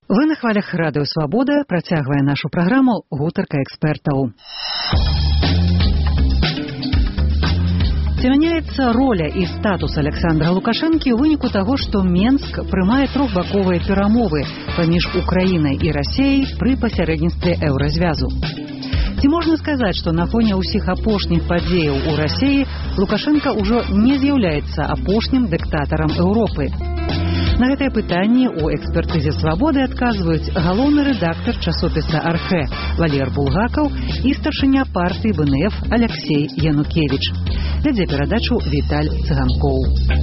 Вы на хвалях радыё Свабода, працягвае нашу праграму гутарка экспертаў. Ці мяняецца роля і статус Александра Лукашэнкі ў выніку таго, што Менск прымае трохбаковыя перамовы паміж Украінай і Расіяй пры пасярэдніцтве еўразвязу. Ці можна сказаць, што на фоне ўсіх апошніх падзеяў у Расіі Лукашенка ўжо не з'яўляецца апошнім дыктатарам Еўропы? На гэтае пытанне ў экспертызе Свабоды адказваюць галоўны рэдактар часопіса «Архэ» Валер Булгакаў і старшыня партыі БНФ Алексей Янукевіч. Вядзе перадачу Віталь Цыганкоў.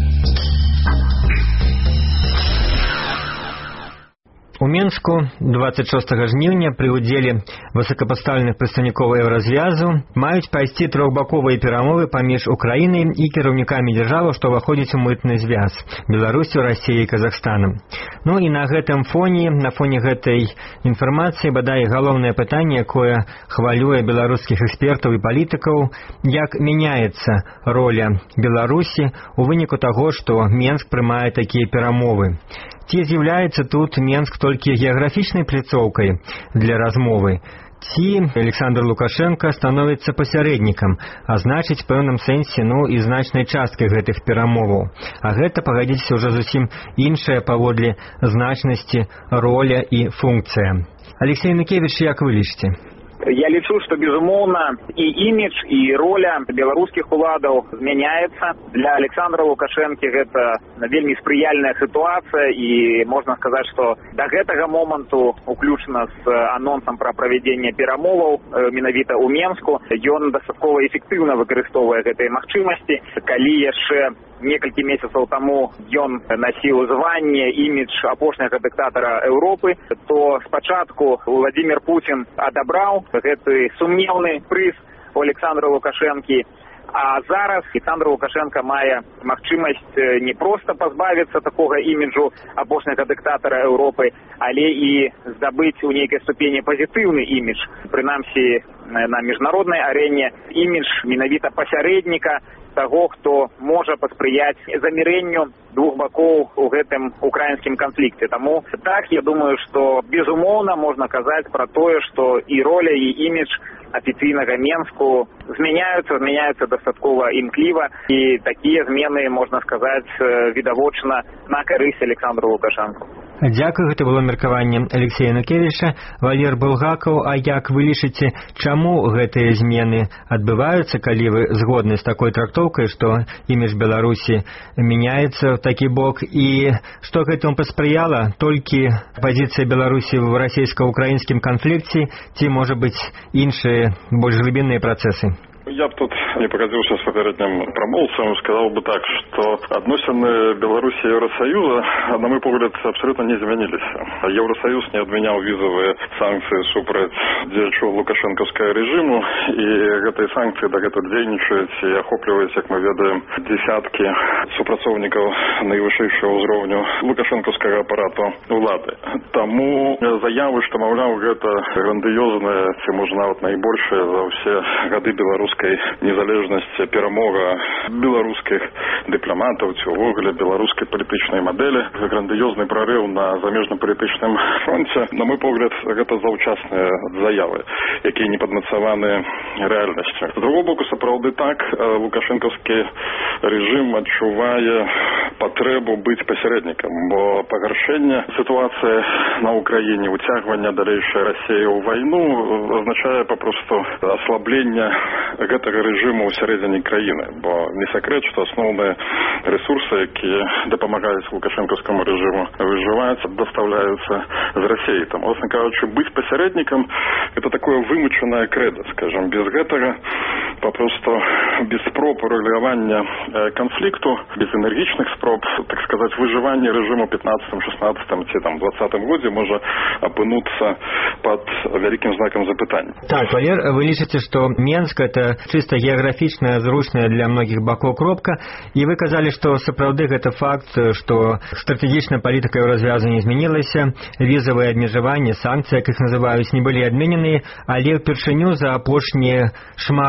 У Менску 26 жніўня пры ўдзеле высокапастаўленых прадстаўнікоў еўразвязу маюць пайсці трохбаковыя перамовы паміж Украінай і кіраўнікамі дзяржаваў, што ўваходзяць у мытны звяз Беларусю, Расіяй і Казахстанам. Ну і на гэтым фоне, на фоне гэтай інфармацыі, бадай галоўнае пытанне, якое хвалюе беларускіх экспертаў і палітыкаў, як мяняецца роля Беларусі у выніку таго, што Менск прымае такія перамовы. Ці з'яўляецца тут Менск толькі геаграфічнай пляцоўкай для размовы, ці Александр Лукашенко становіцца пасярэднікам, а значыць, в пэўным сэнсе, і значнай часткай гэтых перамоваў. А гэта, пагадзіцеся, ўжо зусім іншая паводле значнасці роля і функцыя. Алексей Янукевіч, як вы лічыце? Я лічу, што, безумоўна, і імідж, і роля беларускіх уладаў змяняецца. Для Александра Лукашэнкі гэта вельмі спрыяльная сітуацыя, і можна сказаць, што да гэтага моманту, уключна з анонсам пра правядзенне перамоваў менавіта ў Менску, ён дастаткова эфектыўна выкарыстоўвае гэтыя магчымасці. Калі яшчэ некалькі месяцаў таму ён насіў званне, імідж апошняга дыктатара Еўропы, то спачатку Владзімір Пуцін адабраў гэты сумнеўны прыз у Александра Лукашэнкі, а зараз Александр Лукашенко мае магчымасць не проста пазбавіцца такога іміджу апошняга дыктатара Еўропы, але і здабыць у нейкай ступені пазітыўны імідж, прынамсі на міжнароднай арэне, імідж менавіта пасярэдніка, таго, хто можа паспрыяць замірэнню двух бакоў у гэтым украінскім канфлікце. Таму так, я думаю, што безумоўна можна казаць пра тое, што і роля, і імідж афіцыйнага Менску змяняюцца дастаткова імкліва, і такія змены, можна сказаць, відавочна на карысць Александру Лукашэнку. Дзякую, гэта было меркаванне Алексея Янукевіча. Валер Булгакаў, а як вы лічыце, чаму гэтыя змены адбываюцца, калі вы згодны з такой трактоўкай, што імідж Беларусі мяняецца в такі бок, і што гэтаму паспрыяла толькі пазіцыя Беларусі ў расійска-украінскім канфлікце, ці, можа быць, іншыя, больш глыбінныя працэсы? Я б тут не пагадзіўся з папярэднім прамоўцам, сказаў бы так, што адносіны Беларусі і Еўрасаюза, на мой погляд, абсолютно не змяніліся. Еўрасаюз не адмяняў візавыя санкцыі супраць дзеячоў лукашэнкаўскага рэжыму, і гэтыя санкцыі дагэтуль дзейнічаюць і ахопліваюць, як мы ведаем, дзесяткі супрацоўнікаў найвышэйшага ўзроўню лукашэнкаўскага апарату ўлады. Таму заявы, што, маўляў, гэта грандыёзная, ці можа нават найбольшая за ўсе гады беларускай незалежнасці перамога беларускіх дыпламатаў ці ўвогуле беларускай палітычнай мадэлі, грандыёзны прарыў на замежна-палітычным фронце, на мой погляд, гэта заўчасныя заявы, якія не падмацаваны рэальнасцю. З другого боку, сапраўды так, лукашэнкаўскі рэжым адчувае патрэбу быць пасярэднікам, бо пагаршэнне сітуацыі на Украіне, уцягванне далейшай Расіі ў вайну азначае папросту аслабленне гэтага рэжыму ў сярэдзіне краіны, бо не сакрэт, што асноўныя рэсурсы, якія дапамагаюць лукашэнкаўскаму рэжыму выжываць, дастаўляюцца з Расіі. Там, власна кажучы, быць пасярэднікам – это такое вымучанае крэда, скажем. Без гэтага, папросту, без спроб урэгулявання канфлікту, без энергічных спроб, так сказаць, выжывання рэжыму 15-м, 16-м ці 20-м годзе можа апынуцца пад вялікім знакам запытання. Так, Валер, вы лічыце, што Менск – это чисто геаграфічная, зручная для многіх бакоў кропка, і вы казалі, што сапраўды гэта факт, што стратэгічная палітыка еўразвязу не змянілася, візавыя абмежаванні, санкцыі, як іх называюць, не былі адмененыя, але ўпершыню за апошнія шмат гадоў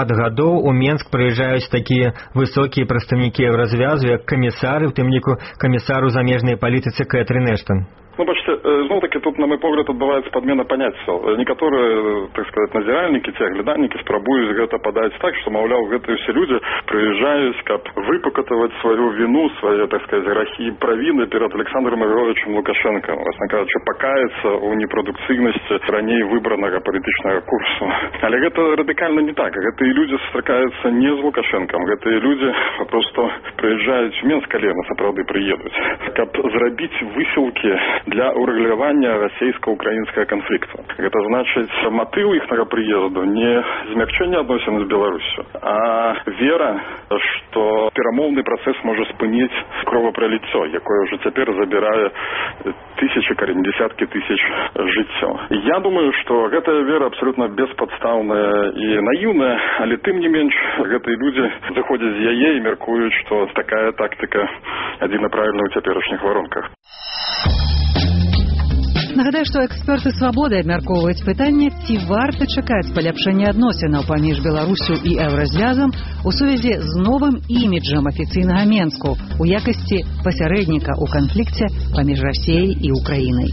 гадоў у Менск прыязджаюць такія высокія прадстаўнікі еўразвязу, як камісары, у тым ліку камісару замежнай палітыцы Кэтрин Эштон. Бачите, зноў-таки тут, на мой погляд, адбываецца падмена паняццяў. Некаторыя, так сказать, назіральнікі ці агляданікі спрабуюць гэта падаць так, што, маўляў, гэтыя ўсе людзі прыязджаюць, каб выпакатаваць сваю віну, свае, так сказать, грахі і правіны перад Александром Григорьевичем Лукашенко. Власна кажучы, пакаяцца ў непрадукцыйнасці раней выбранага палітычнага курсу. Але гэта радыкальна не так. Гэтыя людзі сустракаюцца не з Лукашенком. Гэтыя людзі просто прыязджаюць у Менск, калі яны сапраўды прыедуць, каб зрабіць высілкі для урэгулявання расійска-украінскага канфлікту. Гэта значыць, матыў іхнага прыезду не змякчэнне адносін з Беларусю, а вера, што перамоўны працэс можа спыніць кровапраліццё, якое ўжо цяпер забірае тысячы, дзесяткі тысяч жыццёў. Я думаю, што гэтая вера абсалютна беспадстаўная і наіўная, але тым не менш гэтыя людзі заходзяць з яе і мяркуюць, што такая тактыка адзіна правільная ў цяперашніх варунках. Нагадаю, што эксперты «Свабоды» абмяркоўваюць пытанне, ці варта чакаць паляпшэння адносінаў паміж Беларусю і еўразвязам у сувязі з новым іміджам афіцыйнага Менску у якасці пасярэдніка ў канфлікце паміж Расіяй і Украінай.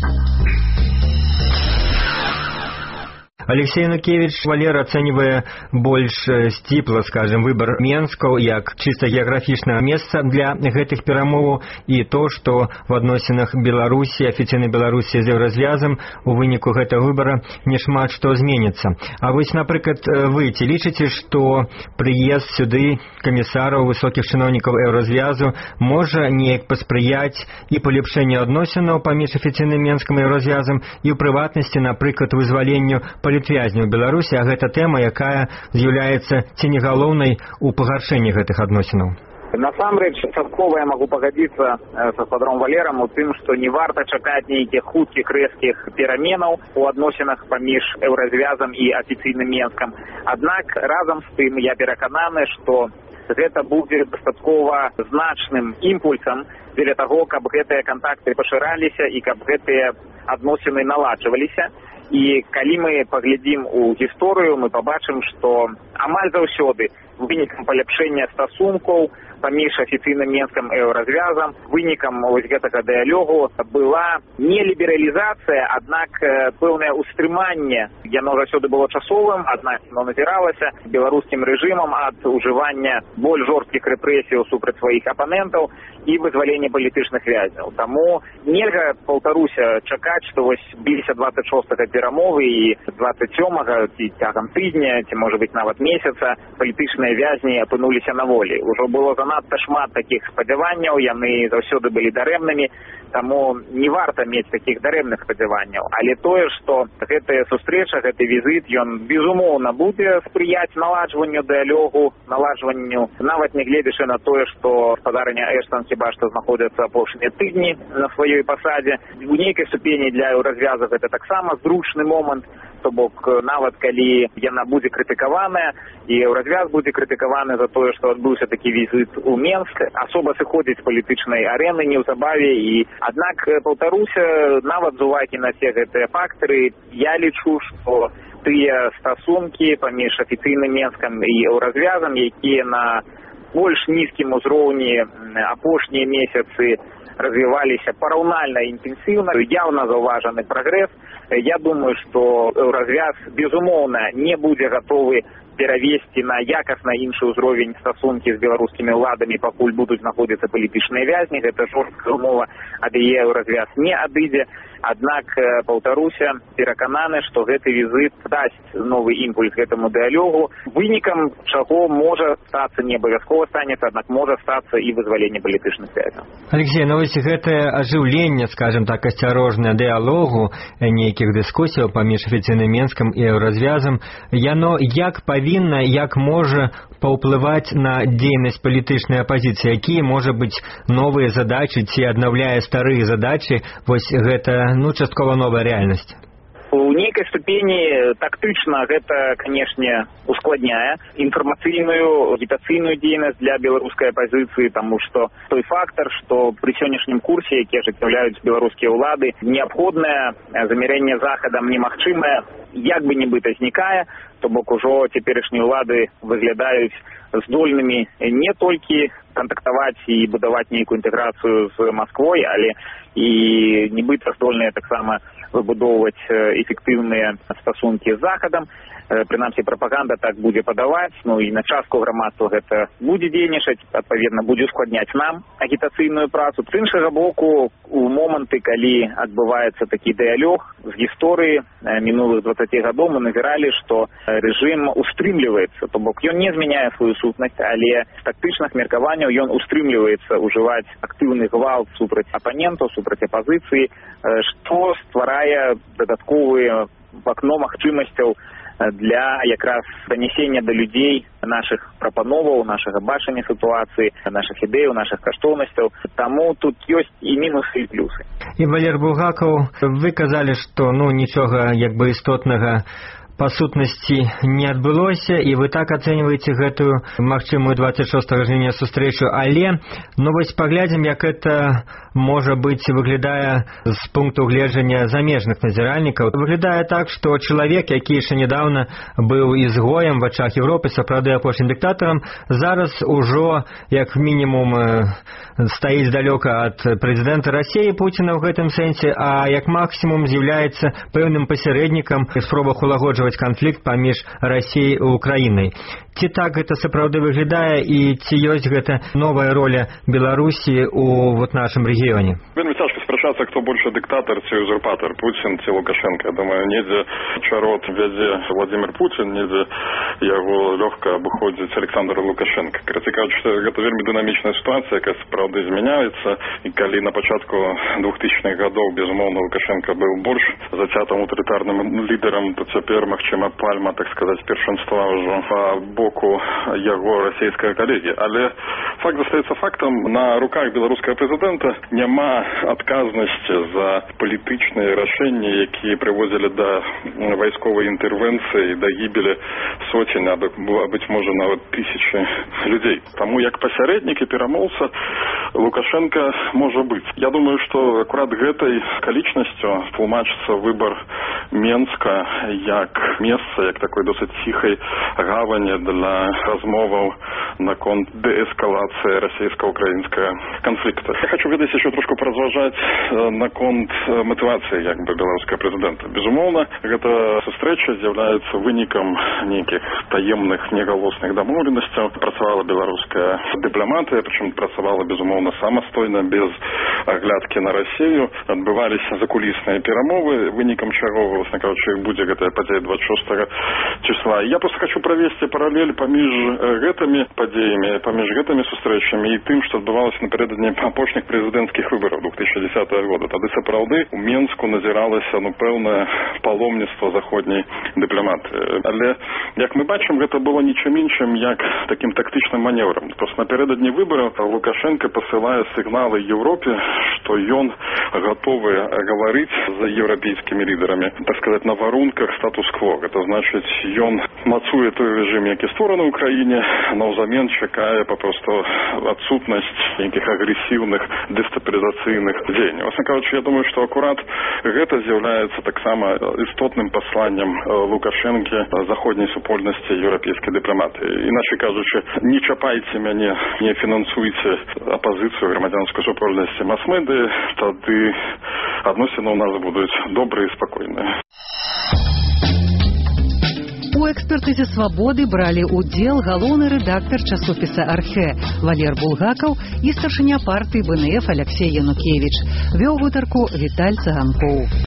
Алексей Янукевич Валер ацэньвае больш сціпла, скажем, выбар Менскаў як чыста геаграфічнае месца для гэтых перамоваў і то, што в адносінах Беларусі, афіцыйнай Беларусі з еўразвязам у выніку гэтага выбара нешмат што зменіцца. А вось, напрыклад, вы ці лічыце, што прыезд сюды камісараў, высокіх чыноўнікаў еўразвязу можа неяк паспрыяць і палепшэнню адносінаў паміж афіцыйным Менскам і еўразвязам і ў прыватнасці, напрыклад, вызваленню палітвязняў Беларусі, а гэта тэма, якая з'яўляецца ці не галоўнай у пагаршэнні гэтых адносінаў? Насамрэч, часткова я магу пагадзіцца са спадаром Валерам у тым, што не варта чакаць нейкіх хуткіх рэзкіх пераменаў у адносінах паміж еўразвязам і афіцыйным Менскам. Аднак разам з тым я перакананы, што гэта будзе дастаткова значным імпульсам дзеля таго, каб гэтыя кантакты пашыраліся і каб гэтыя адносіны наладжваліся. І калі мы паглядзім у гісторыю, мы пабачым, што амаль заўсёды вынікам паляпшэння стасункаў паміж афіцыйным Менскам і еўразвязам, вынікам вось гэтага дыялогу была не лібералізацыя, аднак пэўнае ўстрыманне. Яно заўсёды было часовым, аднак яно назіралася беларускім рэжымам ад ужывання больш жорсткіх рэпрэсіяў супраць сваіх апанентаў і вызвалення палітычных вязняў. Таму нельга, паўтаруся, чакаць, што вось бліжся 26-га перамовы і 27-га ці цягам тыдня, ці можа быць нават месяца палітычныя вязні апынуліся на волі. Ужо было занадта шмат такіх спадзяванняў, яны заўсёды былі дарэмнымі, таму не варта мець такіх дарэмных спадзяванняў. Але тое, што гэтая сустрэча, гэты візіт, ён безумоўна будзе спрыяць наладжванню дыялогу, наладжванню, нават не гледзячы на тое, што гаспадарыня Эштон хіба што знаходзіцца апошнія тыдні на сваёй пасадзе. У нейкай ступені для еўразвяза гэта таксама зручны момант, то бок нават калі яна будзе крытыкаваная і еўразвяз будзе крытыкаваны за тое, што адбыўся такі візіт у Менск, асоба сыходзіць з палітычнай арэны неўзабаве. І аднак, паўтаруся, нават з увагі на все гэтыя фактары, я лічу, што тыя стасункі паміж афіцыйным Менскам і еўразвязам, якія на больш нізкім узроўні апошнія месяцы развіваліся параўнальна інтэнсіўна, яўна заўважаны прагрэс. Я думаю, што еўразвяз, безумоўна, не будзе гатовы перавесці на якасна іншы ўзровень стасункі з беларускімі ўладамі, пакуль будуць знаходзіцца палітычныя вязні. Гэта жорсткая умова, ад яе еўразвяз не адыдзе. Аднак, паўтаруся, перакананы, што гэты візіт дасць новы імпульс гэтаму дыялогу, вынікам чаго можа стацца, не абавязкова станецца, аднак можа стацца і вызваленне палітычных вязняў. Алексей, ну вось гэтае ажыўленне, скажем так, асцярожнае дыялогу, нейкіх дыскусіяў паміж афіцыйным Менскам і еўразвязам, яно як павінна, як можа паўплываць на дзейнасць палітычнай апазіцыі, якія, можа быць, новыя задачы ці аднаўляе старыя задачы, вось гэта, часткова новая рэальнасць? У нейкай ступені тактычна гэта, канешне, ускладняе інфармацыйную, агітацыйную дзейнасць для беларускай апазіцыі, таму што той фактар, што пры сённяшнім курсе, які ажыццяўляюць беларускія ўлады, неабходнае замірэнне захадам немагчымае, як бы нібыта знікае, то бок ужо цяперашнія ўлады выглядаюць здольнымі не толькі кантактаваць і будаваць нейкую інтэграцыю з Масквой, але і нібыта здольныя таксама выбудоўваць эфектыўныя стасункі з захадам. Прынамсі, прапаганда так будзе падаваць, ну і на частку грамадства гэта будзе дзейнічаць, адпаведна, будзе ускладняць нам агітацыйную працу. З іншага боку, у моманты, калі адбываецца такі дыялог з гісторыі мінулых 20 гадоў, мы назіралі, што рэжым устрымліваецца, то бок ён не змяняе сваю сутнасць, але з тактычных меркаванняў ён устрымліваецца ўжываць актыўны гвалт супраць апанентаў, супраць апазіцыі, што стварае дадатковыя акно магчымасцяў для якраз данесення да людзей нашых прапановаў, нашага бачання сітуацыі, нашых ідэяў, нашых каштоўнасцяў. Таму тут ёсць і мінусы, і плюсы. І Валер Булгакаў, вы казалі, што нічога як бы істотнага па сутнасці не адбылося, і вы так ацэньваеце гэтую магчымую 26 жніўня сустрэчу, але вось паглядзім, як гэта можа быць выглядае з пункту гледжання замежных назіральнікаў. Выглядае так, што чалавек, які яшчэ нядаўна быў ізгоем в вачах Еўропы, сапраўды апошнім дыктатарам, зараз ужо як мінімум стаіць далёка ад прэзідэнта Расіі Пуціна ў гэтым сэнсе, а як максімум з'яўляецца пэўным пасярэднікам у спробах улагоджваць канфлікт паміж Расіяй і Украінай. Ці так гэта сапраўды выглядае, і ці ёсць гэта новая роля Беларусі у нашым рэгіёне? Вельмі цяжка спрачацца, хто больше дыктатар ці узурпатар, Пуцін ці Лукашенко. Я думаю, недзе чарот вядзе Владимир Пуцін, недзе яго лёгка абыходзіць Александр Лукашенко. Карацей кажучы, што гэта вельмі дынамічная сітуацыя, якая сапраўды змяняецца, і калі на пачатку 2000-х гадоў, безумоўна, Лукашенко быў больш зацятым аўтарытарным лідарам, то цяпер, магчыма, пальма, так сказаць, першынства ўжо па боку яго расійскага калегі. Але факт застаецца фактам. На руках беларускага прэзідэнта няма адказнасці за палітычныя рашэнні, якія прыводзілі да вайсковай інтэрвенцыі, да гібелі соцень, а быць можа нават тысячы людзей. Таму як пасярэднік і перамоўца Лукашенко можа быць. Я думаю, што акурат гэтай акалічнасцю тлумачыцца выбар Менска як месца, як такой досыць ціхай гавані для размоваў наконт дээскалацыі расійска-украінскага канфлікта. Я хочу ведаць яшчэ трошку паразважаць наконт матывацыі як бы беларускага прэзідэнта. Безумоўна, гэта сустрэча з'яўляецца вынікам нейкіх таемных негалосных дамоўленасцяў. Працавала беларуская дыпламатыя, прычым працавала, безумоўна, самастойна, без аглядкі на Расію. Адбываліся закулісныя перамовы, вынікам чаго, власна кажучы, будзе гэтая падзея 26 числа. Я просто хочу правесці паралель паміж гэтымі падзеямі, паміж гэтымі сустрэчамі і тым, што адбывалася напярэдадні апошніх прэзідэнцкіх выбараў 2010 года. Тады сапраўды у Менску назіралася пэўнае паломніцтва заходняй дыпламатыі. Але, як мы бачым, гэта было нічым іншым, як такім тактычным маневрам. Просто напярэдадні выбараў Лукашенко пасылае сігналы Еўропе, што ён гатовы гаварыць з еўрапейскімі лідарамі, так сказаць, на варунках статус-кво. Гэта значыць, ён мацуе той рэжым, які створаны ў краіне, наўзамен чакае папросту адсутнасць нейкіх агрэсіўных дэстабілізацыйных дзеянняў. Власна кажучы, я думаю, што акурат гэта з'яўляецца таксама істотным пасланнем Лукашэнкі заходняй супольнасці еўрапейскай дыпламатыі. Іначай кажучы, не чапайце мяне, не фінансуйце апазіцыю грамадзянскай супольнасці мас-медыі, тады адносіны ў нас будуць добрыя і спакойныя. У экспертызе «Свабоды» бралі ўдзел галоўны рэдактар часопіса «Архэ» Валер Булгакаў і старшыня партыі БНФ Алексей Янукевіч. Вёў гутарку Віталь Цаганкоў.